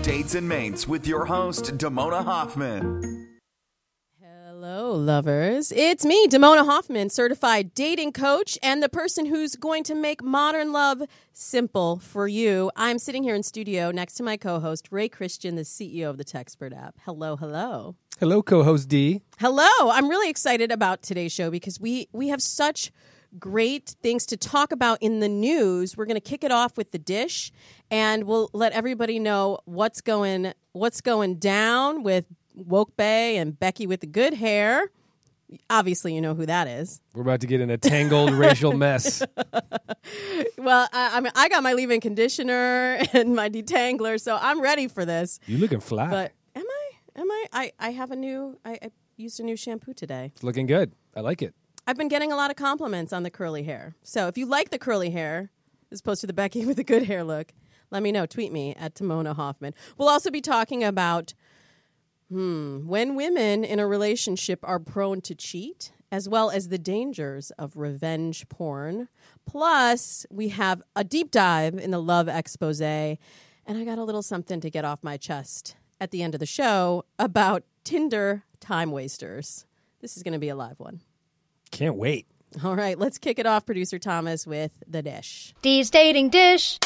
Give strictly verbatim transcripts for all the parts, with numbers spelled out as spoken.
Dates and Mates with your host, Damona Hoffman. Hello, lovers. It's me, Damona Hoffman, certified dating coach and the person who's going to make modern love simple for you. I'm sitting here in studio next to my co-host, Ray Christian, the C E O of the Techspert app. Hello, hello. Hello, co-host D. Hello. I'm really excited about today's show because we, we have such great things to talk about in the news. We're going to kick it off with the dish, and we'll let everybody know what's going what's going down with Woke Bay and Becky with the good hair. Obviously, you know who that is. We're about to get in a tangled racial mess. Well, I, I mean, I got my leave-in conditioner and my detangler, so I'm ready for this. You looking fly. But am I? Am I? I, I have a new. I, I used a new shampoo today. It's looking good. I like it. I've been getting a lot of compliments on the curly hair. So if you like the curly hair, as opposed to the Becky with the good hair look, let me know. Tweet me at Damona Hoffman. We'll also be talking about hmm, when women in a relationship are prone to cheat, as well as the dangers of revenge porn. Plus, we have a deep dive in the love expose. And I got a little something to get off my chest at the end of the show about Tinder time wasters. This is going to be a live one. Can't wait. All right, let's kick it off, Producer Thomas, with the dish. D's dating dish.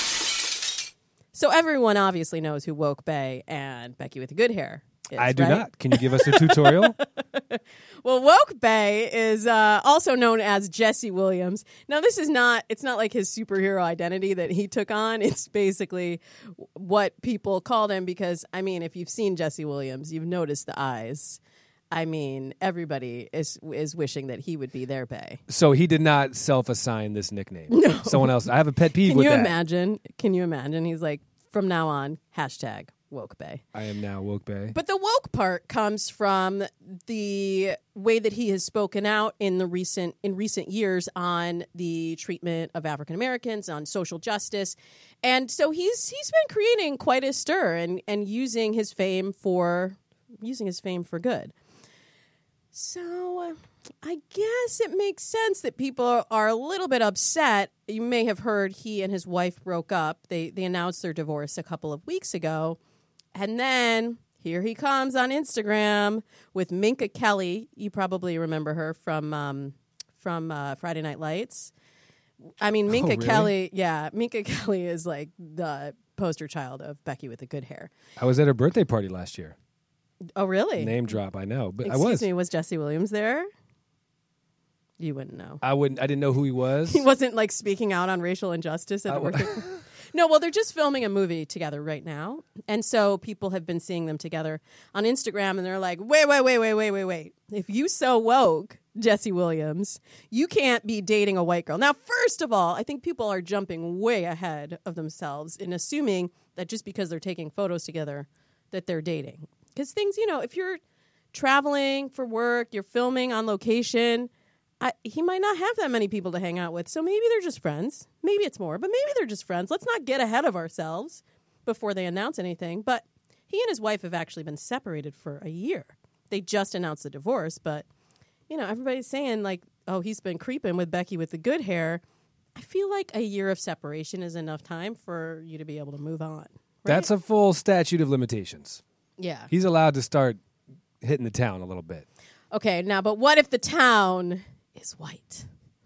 So everyone obviously knows who Woke Bay and Becky with the good hair is, I do right? not. Can you give us a tutorial? Well, Woke Bay is uh, also known as Jesse Williams. Now, this is not, it's not like his superhero identity that he took on. It's basically what people called him because, I mean, if you've seen Jesse Williams, you've noticed the eyes. I mean, everybody is is wishing that he would be their Bay. So he did not self-assign this nickname. No. Someone else. I have a pet peeve Can with you that. imagine? Can you imagine? He's like, from now on, hashtag Woke Bay. I am now Woke Bay. But the woke part comes from the way that he has spoken out in the recent in recent years on the treatment of African Americans, on social justice. And so he's he's been creating quite a stir and, and using his fame for using his fame for good. So uh, I guess it makes sense that people are a little bit upset. You may have heard he and his wife broke up. They they announced their divorce a couple of weeks ago. And then here he comes on Instagram with Minka Kelly. You probably remember her from um, from uh, Friday Night Lights. I mean, Minka Oh, really? Kelly, yeah, Minka Kelly is like the poster child of Becky with the good hair. I was at her birthday party last year. Oh, really? Name drop, I know. But Excuse I was. me, was Jesse Williams there? You wouldn't know. I wouldn't I didn't know who he was. He wasn't like speaking out on racial injustice at I the w- work. No, well, they're just filming a movie together right now. And so people have been seeing them together on Instagram and they're like, wait, wait, wait, wait, wait, wait, wait. If you so woke, Jesse Williams, you can't be dating a white girl. Now, first of all, I think people are jumping way ahead of themselves in assuming that just because they're taking photos together that they're dating. Because things, you know, if you're traveling for work, you're filming on location, I, he might not have that many people to hang out with. So maybe they're just friends. Maybe it's more, but maybe they're just friends. Let's not get ahead of ourselves before they announce anything. But he and his wife have actually been separated for a year. They just announced the divorce, but, you know, everybody's saying, like, oh, he's been creeping with Becky with the good hair. I feel like a year of separation is enough time for you to be able to move on. Right? That's a full statute of limitations. Yeah. He's allowed to start hitting the town a little bit. Okay, now, but what if the town is white?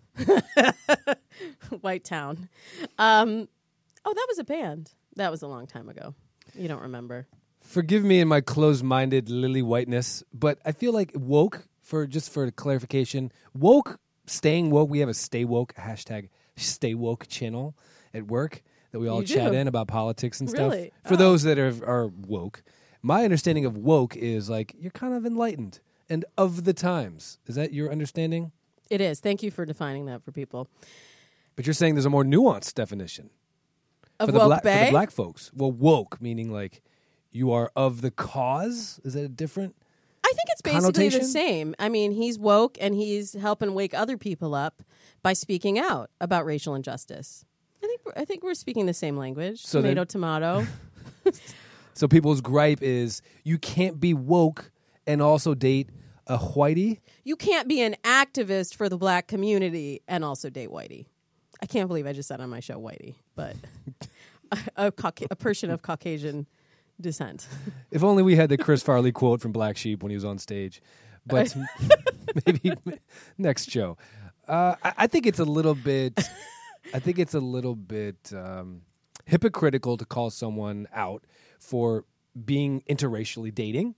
White Town. Um, oh, that was a band. That was a long time ago. You don't remember. Forgive me in my closed-minded lily whiteness, but I feel like woke, for just for clarification, woke, staying woke, we have a stay woke, hashtag stay woke channel at work that we all You chat do? in about politics and stuff. Really? For Oh. those that are, are woke. My understanding of woke is like you're kind of enlightened and of the times. Is that your understanding? It is. Thank you for defining that for people. But you're saying there's a more nuanced definition. Of for the woke black, Bay? For the black folks. Well, woke, meaning like you are of the cause? Is that a different? I think it's basically Connotation? the same. I mean, he's woke and he's helping wake other people up by speaking out about racial injustice. I think we're, I think we're speaking the same language. So tomato, then- tomato. So people's gripe is you can't be woke and also date a whitey. You can't be an activist for the black community and also date whitey. I can't believe I just said on my show whitey, but a, a, Cauca- a person of Caucasian descent. If only we had the Chris Farley quote from Black Sheep when he was on stage. But maybe next show. Uh, I, I think it's a little bit. I think it's a little bit um, hypocritical to call someone out for being interracially dating,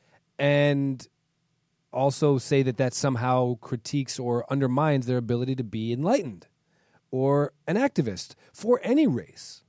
and also say that that somehow critiques or undermines their ability to be enlightened or an activist for any race.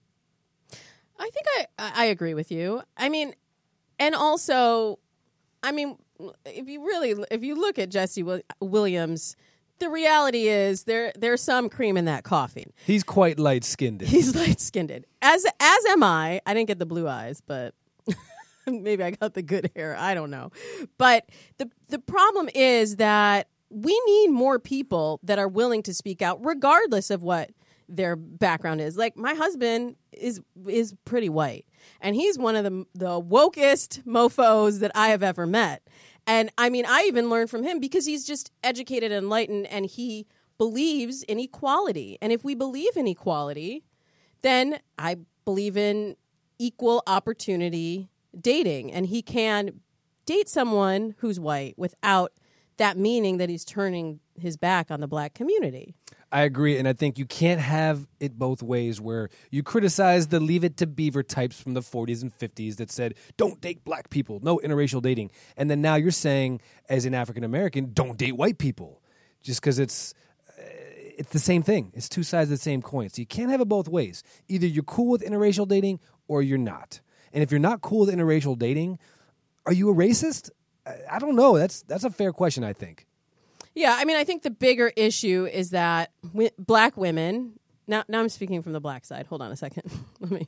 I think I, I agree with you. I mean, and also, I mean, if you really, if you look at Jesse Will- Williams, the reality is there there's some cream in that coffee. He's quite light-skinned. He's light-skinned. As as am I. I didn't get the blue eyes, but maybe I got the good hair. I don't know. But the the problem is that we need more people that are willing to speak out, regardless of what their background is. Like, my husband is is pretty white, and he's one of the the wokest mofos that I have ever met. And I mean, I even learned from him because he's just educated and enlightened, and he believes in equality. And if we believe in equality, then I believe in equal opportunity dating. And he can date someone who's white without that meaning that he's turning his back on the black community. I agree, and I think you can't have it both ways, where you criticize the Leave It to Beaver types from the forties and fifties that said, don't date black people, no interracial dating. And then now you're saying, as an African-American, don't date white people, just because it's, uh, it's the same thing. It's two sides of the same coin. So you can't have it both ways. Either you're cool with interracial dating or you're not. And if you're not cool with interracial dating, are you a racist? I, I don't know. That's that's a fair question, I think. Yeah, I mean, I think the bigger issue is that w- black women. Now, now I'm speaking from the black side. Hold on a second. Let me.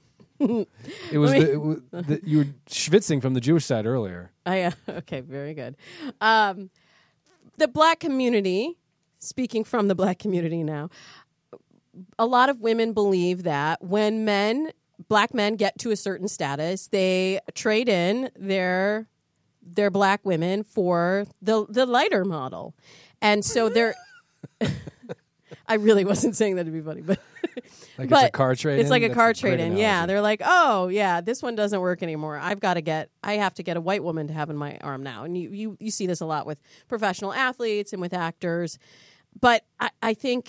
It was, Let me the, it was the, you were schwitzing from the Jewish side earlier. I, uh, okay, very good. Um, the black community. Speaking from the black community now, a lot of women believe that when men, black men, get to a certain status, they trade in their their black women for the the lighter model. And so they're, I really wasn't saying that to be funny, but like but it's a car trade. It's like a car trade in. Yeah, they're like, oh yeah, this one doesn't work anymore. I've got to get, I have to get a white woman to have in my arm now. And you you, you see this a lot with professional athletes and with actors. But I, I think,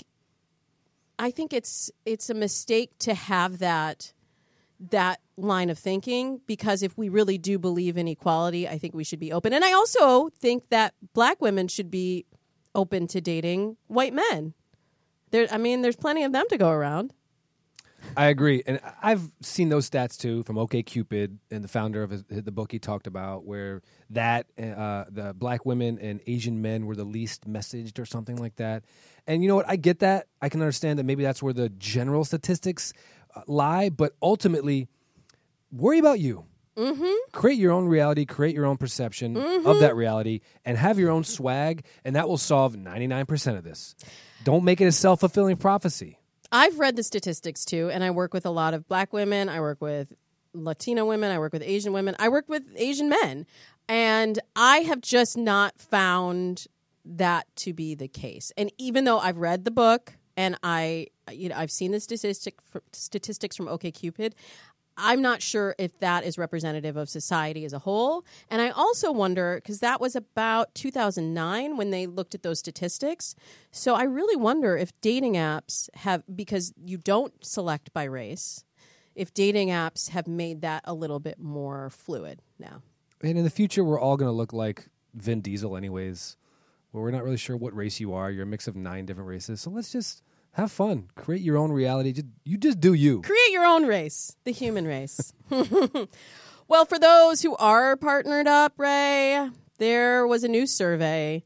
I think it's it's a mistake to have that that line of thinking, because if we really do believe in equality, I think we should be open. And I also think that black women should be open to dating white men. There, I mean, there's plenty of them to go around. I agree, and I've seen those stats too from OkCupid, and the founder of his, the book he talked about, where that uh, the black women and Asian men were the least messaged or something like that. And you know what? I get that. I can understand that maybe that's where the general statistics uh, lie, but ultimately, worry about you. Mm-hmm. Create your own reality, create your own perception mm-hmm. of that reality, and have your own swag, and that will solve ninety-nine percent of this. Don't make it a self-fulfilling prophecy. I've read the statistics too, and I work with a lot of black women. I work with Latino women. I work with Asian women. I work with Asian men. And I have just not found that to be the case. And even though I've read the book and I, you know, I've seen the statistic, statistics from OkCupid, I'm not sure if that is representative of society as a whole. And I also wonder, because that was about two thousand nine when they looked at those statistics. So I really wonder if dating apps have, because you don't select by race, if dating apps have made that a little bit more fluid now. And in the future, we're all going to look like Vin Diesel anyways, where we're not really sure what race you are. You're a mix of nine different races. So let's just have fun. Create your own reality. Just, you just do you. Create your own race, the human race. Well, for those who are partnered up, Ray, there was a new survey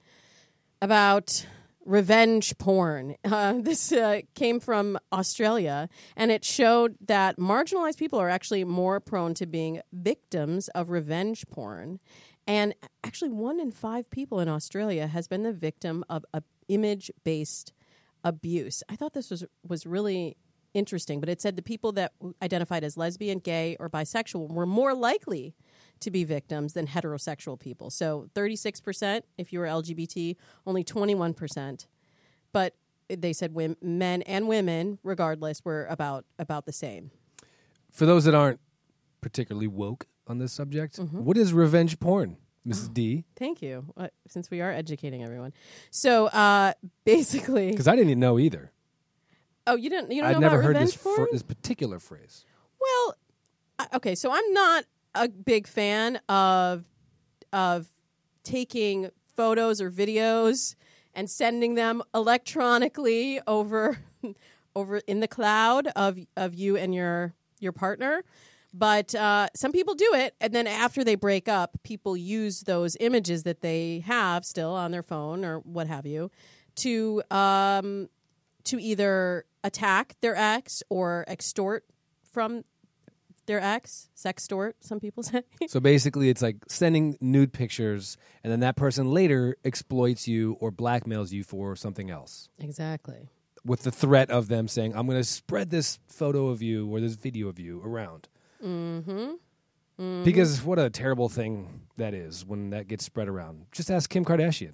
about revenge porn. Uh, this uh, came from Australia, and it showed that marginalized people are actually more prone to being victims of revenge porn. And actually, one in five people in Australia has been the victim of a image-based abuse. I thought this was was really interesting, but it said the people that identified as lesbian, gay, or bisexual were more likely to be victims than heterosexual people. So thirty-six percent if you were L G B T, only twenty-one percent. But they said women, men and women, regardless, were about about the same. For those that aren't particularly woke on this subject. Mm-hmm. What is revenge porn, Missus Oh. D? Thank you. Uh, since we are educating everyone, so uh, basically, Because I didn't even know either. oh, you didn't you don't I'd know never about heard revenge this, porn? fr- this particular phrase. Well, I- okay, so I'm not a big fan of of taking photos or videos and sending them electronically over over in the cloud of of you and your your partner. But uh, some people do it, and then after they break up, people use those images that they have still on their phone or what have you to um, to either attack their ex or extort from their ex, sextort, some people say. So basically, it's like sending nude pictures, and then that person later exploits you or blackmails you for something else. Exactly. With the threat of them saying, I'm going to spread this photo of you or this video of you around. Mm-hmm. Mm-hmm. Because what a terrible thing that is when that gets spread around. Just ask Kim Kardashian.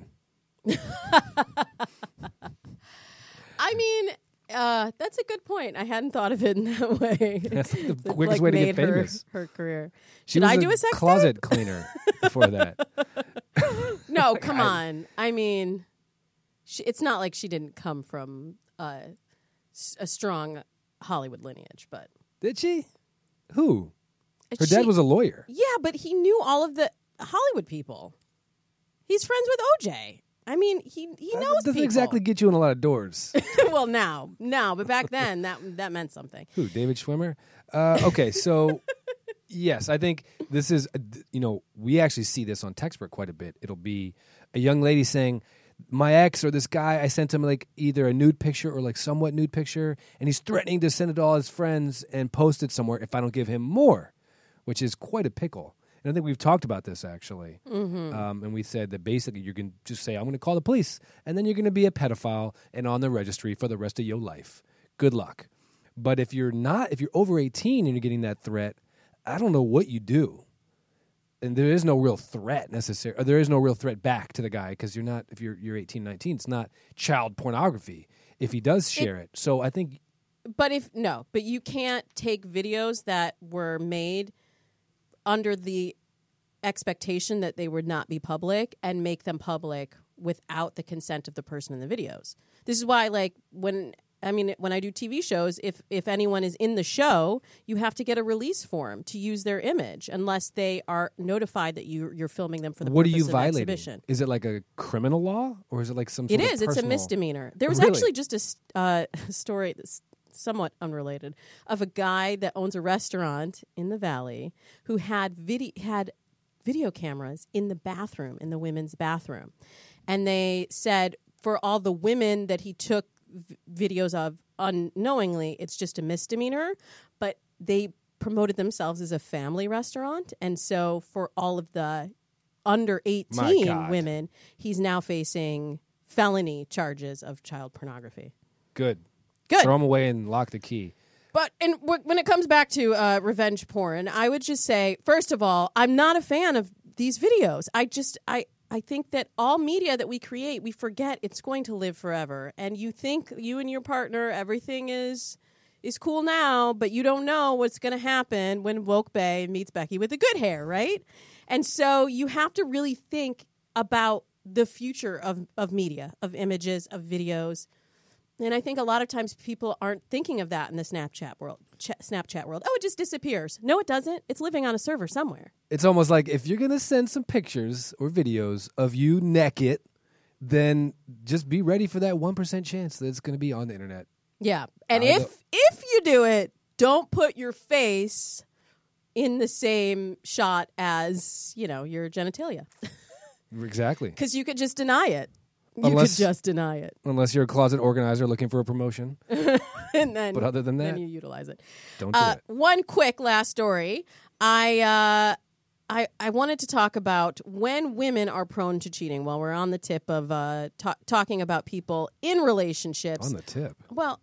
I mean, uh, that's a good point. I hadn't thought of it in that way. That's like the That, quickest like, way to made get her- famous. Her, career. She Should was I do a sex closet cleaner before that. No, come on. I mean, she, it's not like she didn't come from uh, s- a strong Hollywood lineage, but Did she? Who? Her she- dad was a lawyer. Yeah, but he knew all of the Hollywood people. He's friends with O J. I mean, he he That knows doesn't people. exactly get you in a lot of doors. Well, now, now, but back then that that meant something. Who? David Schwimmer? Uh, okay, so yes, I think this is, uh, th- you know, we actually see this on Textbook quite a bit. It'll be a young lady saying, my ex or this guy, I sent him like either a nude picture or like somewhat nude picture, and he's threatening to send it to all his friends and post it somewhere if I don't give him more, which is quite a pickle. And I think we've talked about this actually. Mm-hmm. Um, and we said that basically you're going to just say, I'm going to call the police. And then you're going to be a pedophile and on the registry for the rest of your life. Good luck. But if you're not, if you're over eighteen and you're getting that threat, I don't know what you do. And there is no real threat necessary. Or there is no real threat back to the guy because you're not, if you're, you're eighteen, nineteen, it's not child pornography if he does share it. it. So I think. But if, no, but you can't take videos that were made under the expectation that they would not be public and make them public without the consent of the person in the videos. This is why, like, when I mean, when I do T V shows, if if anyone is in the show, you have to get a release form to use their image unless they are notified that you you're filming them for the What are purpose you of violating? exhibition. Is it like a criminal law or is it like some sort It of is. It's a personal- misdemeanor. There was Really? actually just a s- uh, story that's somewhat unrelated of a guy that owns a restaurant in the Valley who had video had video cameras in the bathroom, in the women's bathroom, and they said for all the women that he took v- videos of unknowingly, it's just a misdemeanor, but they promoted themselves as a family restaurant, and so for all of the under My eighteen God. women, he's now facing felony charges of child pornography. Good. Good. Throw them away and lock the key. But and w- when it comes back to uh, revenge porn, I would just say, first of all, I'm not a fan of these videos. I just I I think that all media that we create, we forget it's going to live forever. And you think you and your partner, everything is is cool now, but you don't know what's going to happen when Woke Bay meets Becky with the good hair, right? And so you have to really think about the future of of media, of images, of videos. And I think a lot of times people aren't thinking of that in the Snapchat world. Ch- Snapchat world. Oh, it just disappears. No, it doesn't. It's living on a server somewhere. It's almost like if you're going to send some pictures or videos of you naked, then just be ready for that one percent chance that it's going to be on the internet. Yeah. And I if don't- if you do it, don't put your face in the same shot as, you know, your genitalia. Exactly. Because you could just deny it. You Unless- could just deny it. Unless you're a closet organizer looking for a promotion. And then, But other than that, then you utilize it. don't do Uh, it. one quick last story. I uh, I I wanted to talk about when women are prone to cheating. While we're on the tip of uh, ta- talking about people in relationships. On the tip. well,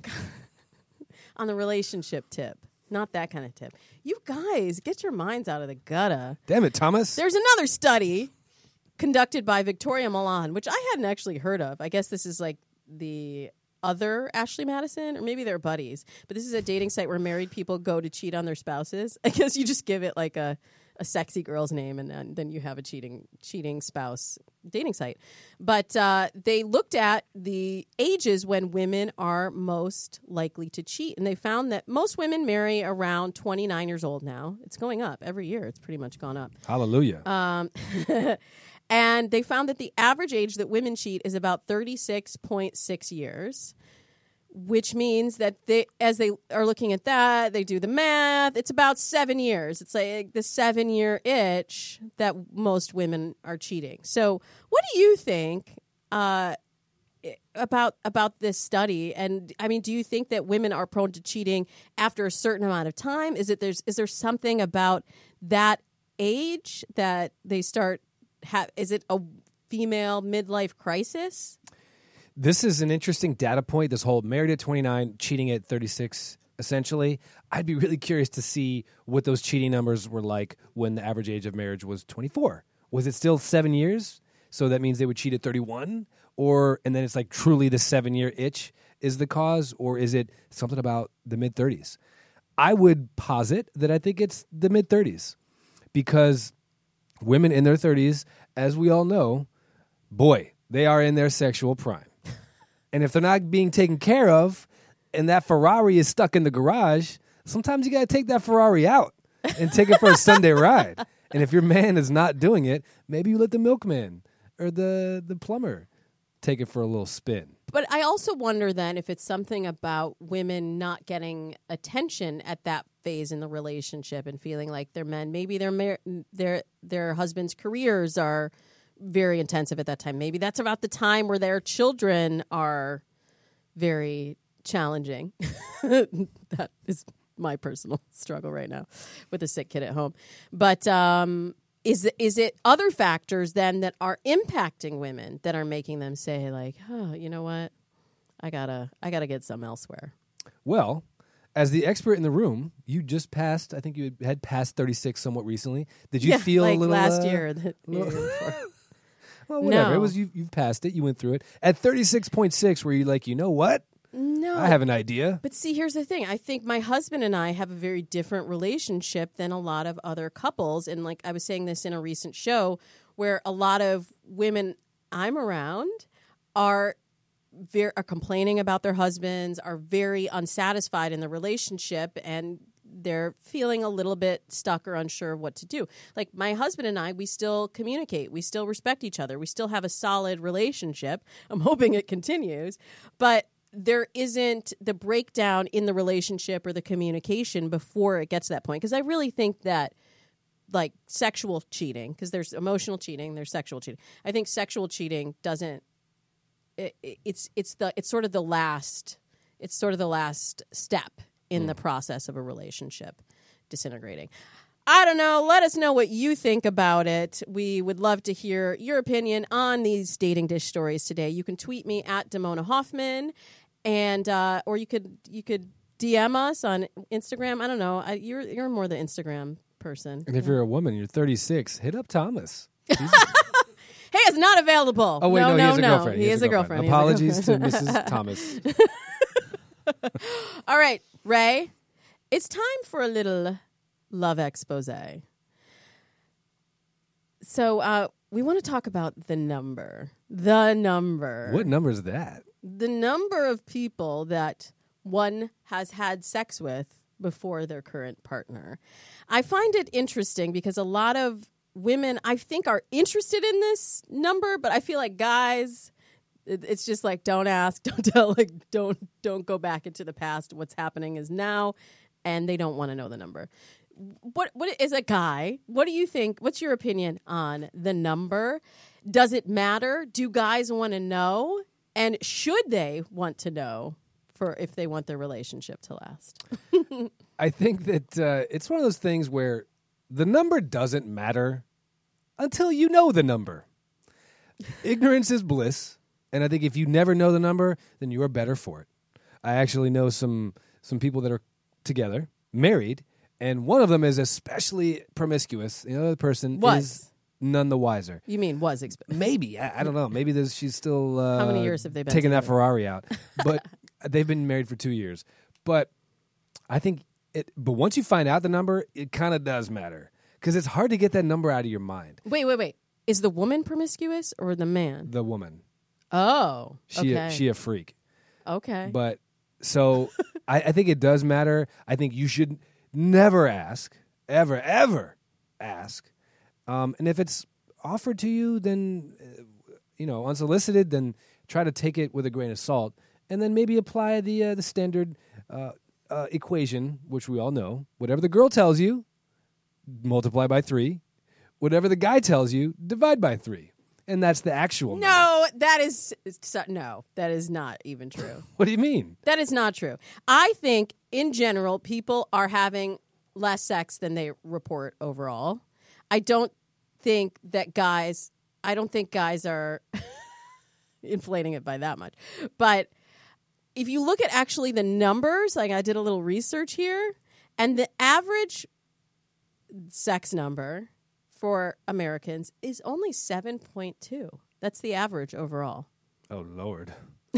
on the relationship tip, not that kind of tip. You guys, get your minds out of the gutter. Damn it, Thomas. There's another study conducted by Victoria Milan, which I hadn't actually heard of. I guess this is like the other Ashley Madison, or maybe they're buddies. But this is a dating site where married people go to cheat on their spouses. I guess you just give it like a, a sexy girl's name, and then, then you have a cheating cheating spouse dating site. But uh, they looked at the ages when women are most likely to cheat, and they found that most women marry around twenty-nine years old now. It's going up every year. It's pretty much gone up. Hallelujah. Um, and they found that the average age that women cheat is about thirty-six point six years, which means that they, as they are looking at that, they do the math. It's about seven years. It's like the seven-year itch that most women are cheating. So what do you think uh, about about this study? And, I mean, do you think that women are prone to cheating after a certain amount of time? Is it there's is there something about that age that they start ha- is it a female midlife crisis? This is an interesting data point, this whole married at twenty-nine, cheating at thirty-six, essentially. I'd be really curious to see what those cheating numbers were like when the average age of marriage was twenty-four. Was it still seven years? So that means they would cheat at thirty-one? Or, and then it's like truly the seven-year itch is the cause? Or is it something about the mid-thirties? I would posit that I think it's the mid-thirties. Because women in their thirties, as we all know, boy, they are in their sexual prime. And if they're not being taken care of and that Ferrari is stuck in the garage, sometimes you got to take that Ferrari out and take it for a Sunday ride. And if your man is not doing it, maybe you let the milkman or the, the plumber take it for a little spin. But I also wonder then if it's something about women not getting attention at that phase in the relationship and feeling like their men, maybe their mar- their their husbands' careers are very intensive at that time. Maybe that's about the time where their children are very challenging. That is my personal struggle right now with a sick kid at home. But um, is is it other factors then that are impacting women that are making them say like, oh, you know what, I gotta I gotta get some elsewhere? Well, as the expert in the room, you just passed. I think you had passed thirty-six somewhat recently. Did you yeah, feel like a little last uh, year? The year before. Well, whatever. No. It was you. You've passed it. You went through it at thirty-six point six. Were you like, you know what? No, I have an idea. But see, here's the thing. I think my husband and I have a very different relationship than a lot of other couples. And like I was saying this in a recent show, where a lot of women I'm around are very are complaining about their husbands, are very unsatisfied in the relationship, and they're feeling a little bit stuck or unsure of what to do. Like my husband and I, we still communicate. We still respect each other. We still have a solid relationship. I'm hoping it continues. But there isn't the breakdown in the relationship or the communication before it gets to that point. Because I really think that like sexual cheating, because there's emotional cheating, there's sexual cheating. I think sexual cheating doesn't, it, it's it's the it's sort of the last, it's sort of the last step in the process of a relationship disintegrating. I don't know. Let us know what you think about it. We would love to hear your opinion on these dating dish stories today. You can tweet me at Damona Hoffman, and uh, or you could you could D M us on Instagram. I don't know. I, you're you're more the Instagram person. And if you're a woman, you're thirty-six, hit up Thomas. Hey, it's not available. Oh wait, no, no, no, he has a no. girlfriend. He, He has a girlfriend. Apologies He has a girlfriend. to Missus Thomas. All right, Ray. It's time for a little love expose. So uh, we want to talk about the number. The number. What number is that? The number of people that one has had sex with before their current partner. I find it interesting because a lot of women, I think, are interested in this number, but I feel like guys, it, it's just like, don't ask, don't tell, like, don't don't go back into the past. What's happening is now, and they don't want to know the number. What what is a guy? What do you think? What's your opinion on the number? Does it matter? Do guys want to know? And should they want to know for if they want their relationship to last? I think that uh, it's one of those things where the number doesn't matter until you know the number. Ignorance is bliss, and I think if you never know the number, then you are better for it. I actually know some some people that are together, married, and one of them is especially promiscuous. The other person Was. is none the wiser. You mean was expensive? Maybe. I, I don't know. Maybe there's, she's still uh, How many years have they been taking that together? Ferrari out. But they've been married for two years. But I think it. But once you find out the number, it kind of does matter because it's hard to get that number out of your mind. Wait, wait, wait. Is the woman promiscuous or the man? The woman. Oh, She okay. a, she a freak. okay. But so I, I think it does matter. I think you should never ask, ever, ever ask. Um, and if it's offered to you, then, uh, you know, unsolicited, then try to take it with a grain of salt. And then maybe apply the uh, the standard uh, uh, equation, which we all know. Whatever the girl tells you, multiply by three. Whatever the guy tells you, divide by three. And that's the actual number. No, that is no, that is not even true. What do you mean? That is not true. I think in general people are having less sex than they report overall. I don't think that guys I don't think guys are inflating it by that much. But if you look at actually the numbers, like I did a little research here, and the average sex number for Americans is only seven point two. That's the average overall. Oh, Lord.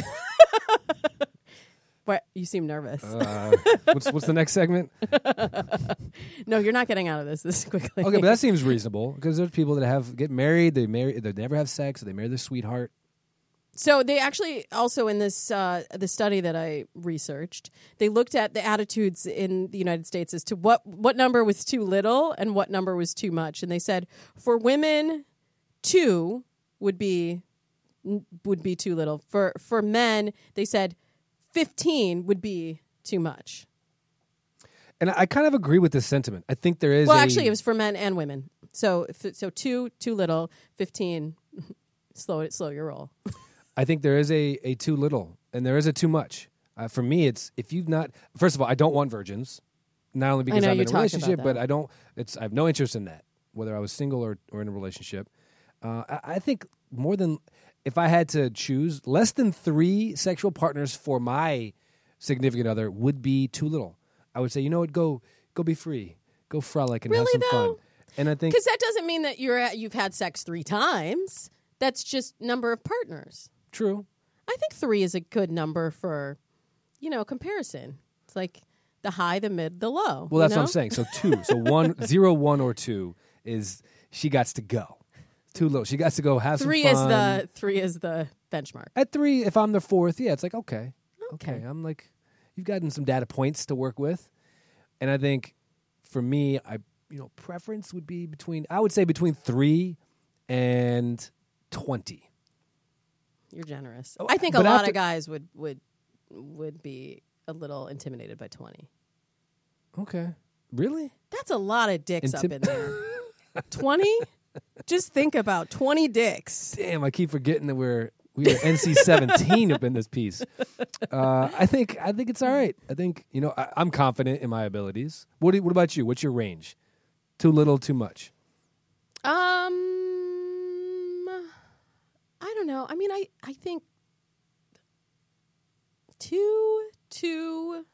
What? You seem nervous. Uh, what's what's the next segment? No, you're not getting out of this this quickly. Okay, but that seems reasonable because there's people that have get married, they marry, they never have sex, they marry their sweetheart. So they actually also in this uh, the study that I researched, they looked at the attitudes in the United States as to what what number was too little and what number was too much, and they said for women, two would be would be too little. For for men, they said fifteen would be too much. And I, I kind of agree with this sentiment. I think there is. Well, a, actually, it was for men and women. So if, so two too little, fifteen slow it slow your roll. I think there is a, a too little and there is a too much. Uh, for me, it's if you've not. First of all, I don't want virgins. Not only because know I'm you in a talked about relationship, that. but I don't. It's I have no interest in that, whether I was single or, or in a relationship. Uh, I, I think more than if I had to choose, less than three sexual partners for my significant other would be too little. I would say, you know what, go go be free, go frolic and Really, have some though? fun. And I think Because that doesn't mean that you're at, you've had sex three times. That's just number of partners. true. I think three is a good number for, you know, comparison. It's like the high, the mid, the low. Well, that's you know? what I'm saying. So two, so one, zero, one, or two is she got to go. Too low. She got to go have Three some is fun. the three is the benchmark. At three, if I'm the fourth, yeah, it's like okay, Okay. okay. I'm like, you've gotten some data points to work with, and I think for me, I you know preference would be between I would say between three and twenty. You're generous. Oh, I think a but lot after- of guys would would would be a little intimidated by twenty. Okay, really? That's a lot of dicks Intim- up in there. twenty? Just think about twenty dicks. Damn, I keep forgetting that we're we are N C seventeen up in this piece. Uh, I think I think it's all right. I think you know I, I'm confident in my abilities. What do, what about you? What's your range? Too little, too much. Um, I don't know. I mean, I, I think two, two,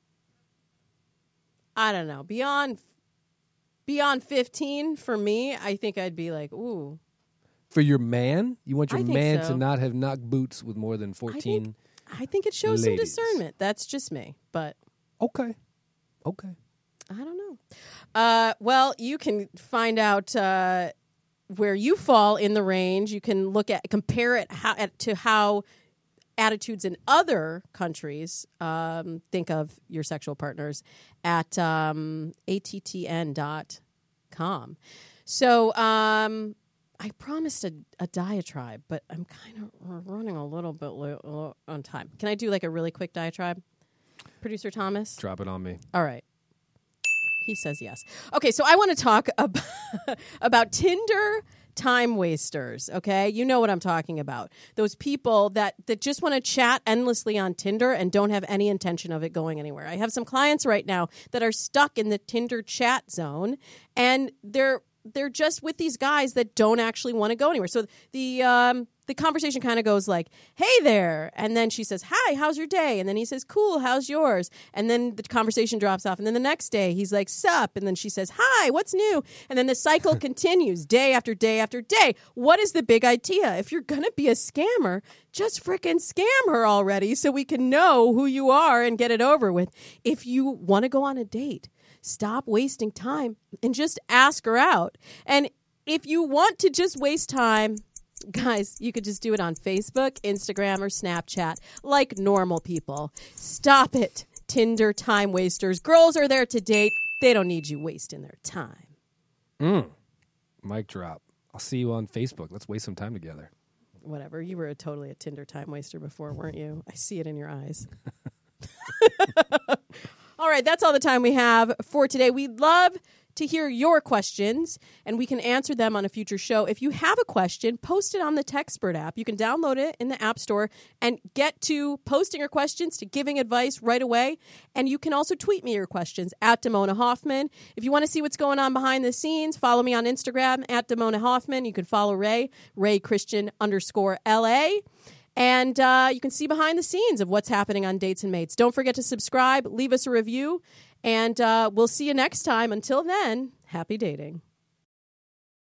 I don't know. Beyond, beyond fifteen for me, I think I'd be like, ooh. For your man, you want your I think man so. to not have knocked boots with more than I fourteen. think, I think it shows ladies. some discernment. That's just me, but Okay, okay. I don't know. Uh, well, you can find out uh, where you fall in the range. You can look at compare it how, at, to how attitudes in other countries um, think of your sexual partners at um, A T T N dot com. So um, I promised a, a diatribe, but I'm kind of running a little bit low on time. Can I do like a really quick diatribe? Producer Thomas? Drop it on me. All right. He says yes. Okay, so I want to talk about, about Tinder time wasters, okay? You know what I'm talking about. Those people that, that just want to chat endlessly on Tinder and don't have any intention of it going anywhere. I have some clients right now that are stuck in the Tinder chat zone, and they're they're just with these guys that don't actually want to go anywhere. So the um, the conversation kind of goes like, hey there. And then she says, hi, how's your day? And then he says, cool, how's yours? And then the conversation drops off. And then the next day he's like, sup? And then she says, hi, what's new? And then the cycle continues day after day after day. What is the big idea? If you're going to be a scammer, just frickin' scam her already so we can know who you are and get it over with. If you want to go on a date, stop wasting time and just ask her out. And if you want to just waste time, guys, you could just do it on Facebook, Instagram, or Snapchat like normal people. Stop it, Tinder time wasters. Girls are there to date. They don't need you wasting their time. Mm. Mic drop. I'll see you on Facebook. Let's waste some time together. Whatever. You were a, totally a Tinder time waster before, weren't you? I see it in your eyes. All right, that's all the time we have for today. We'd love to hear your questions, and we can answer them on a future show. If you have a question, post it on the Techspert app. You can download it in the App Store and get to posting your questions, to giving advice right away. And you can also tweet me your questions at Damona Hoffman. If you want to see what's going on behind the scenes, follow me on Instagram at Damona Hoffman. You can follow Ray, Ray Christian underscore L A. And uh, you can see behind the scenes of what's happening on Dates and Mates. Don't forget to subscribe, leave us a review, and uh, we'll see you next time. Until then, happy dating.